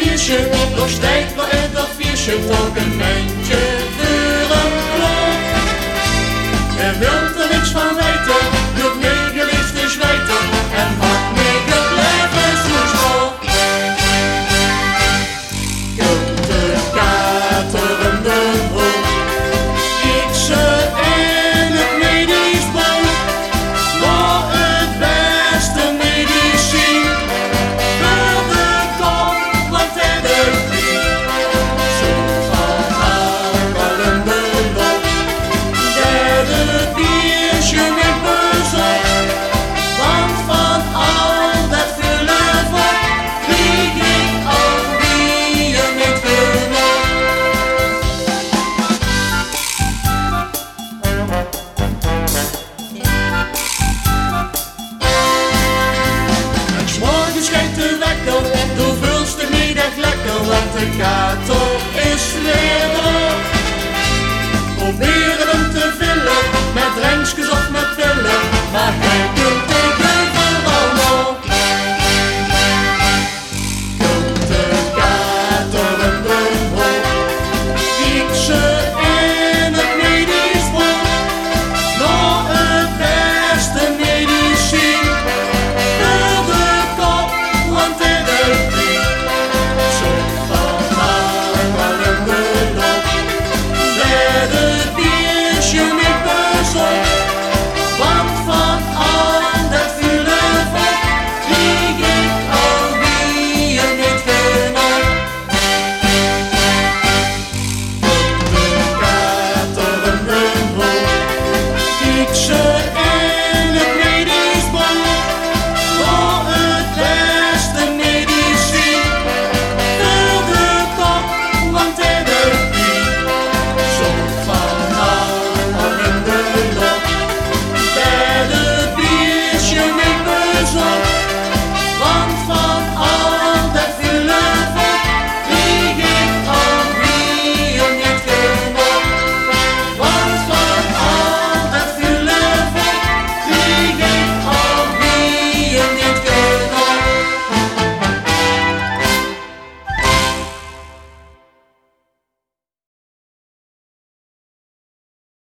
viersje, nog stijgt maar in dat viersje, toch een eindje voor een klok. Er wilt er niks van weten, doet negen liefst te zwijten, en maakt negen blijven zo'n school. Komt de kater in de hoek, ik ze in het medisch boek, maar het beste medicijn voor de kop wat hij de griep. Zo van al in de loop, dat het biertje niet bezocht, want van al dat vullen vol krieg ik al bier niet genoeg. En 's morgens schijnt de wekker, du voelst de middag lekker, want de kater is weer er. Proberen hem te vullen met drankjes of met